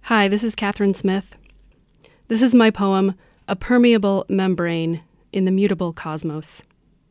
Hi, this is Catherine Smith. This is my poem, A Permeable Membrane in the Mutable Cosmos.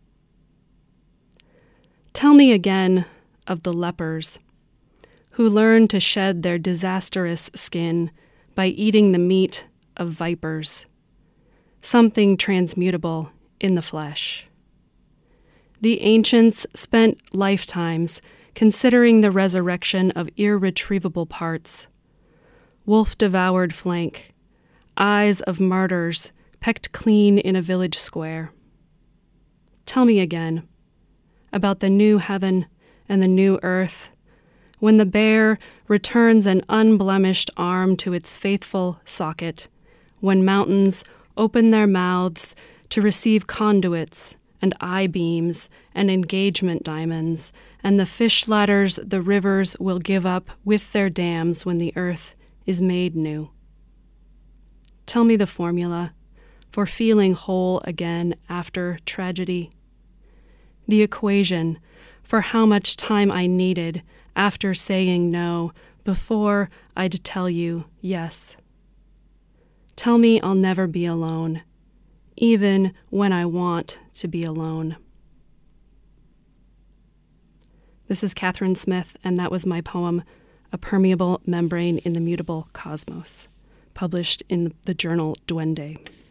Tell me again of the lepers who learn to shed their disastrous skin by eating the meat of vipers, something transmutable in the flesh. The ancients spent lifetimes considering the resurrection of irretrievable parts, wolf-devoured flank, eyes of martyrs pecked clean in a village square. Tell me again about the new heaven and the new earth, when the bear returns an unblemished arm to its faithful socket, when mountains open their mouths to receive conduits and I-beams and engagement diamonds, and the fish ladders the rivers will give up with their dams when the earth is made new. Tell me the formula for feeling whole again after tragedy, the equation for how much time I needed after saying no before I'd tell you yes. Tell me I'll never be alone, even when I want to be alone. This is Catherine Smith, and that was my poem, A Permeable Membrane in the Mutable Cosmos, published in the journal Duende.